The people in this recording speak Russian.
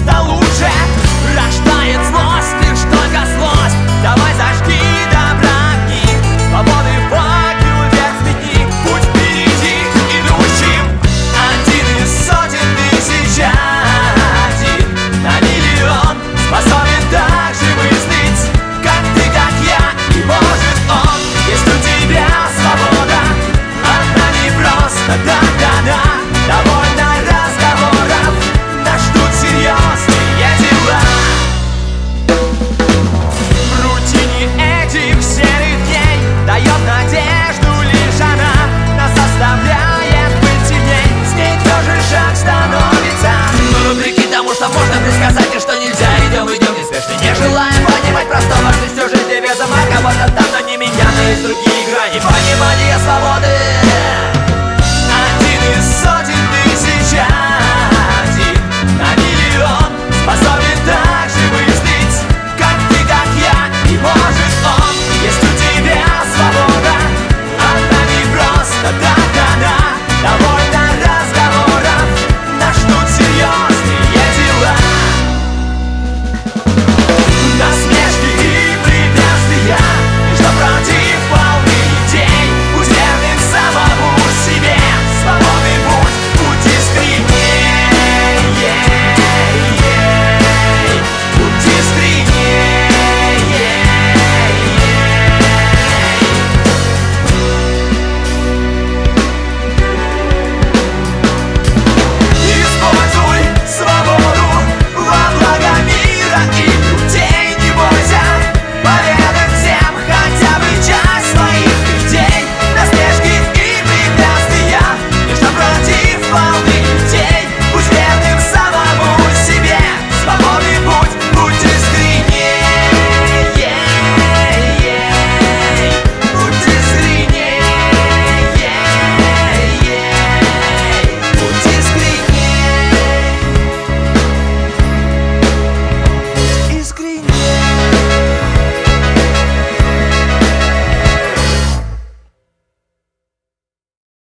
просто лучше. Рождает злость лишь только злость. Давай зажги добра огни, свободы факел вверх взметни. Путь впереди идущим, один из сотен тысяч, один на миллион способен так же мыслить, как ты, как я, и может он. Есть у тебя свобода, она не просто так дана. Довольно разговоров, нас ждут серьезные дела. В рутине этих серых дней дает надежду лишь она. Нас заставляет быть сильней, с ней тоже шаг становится. Мы вопреки тому, что можно предсказать и что нельзя, идем неспешно, не желаем понимать простого, что жизнь без ума. Кого-то там, но не меня, но есть другие грани понимания свободы.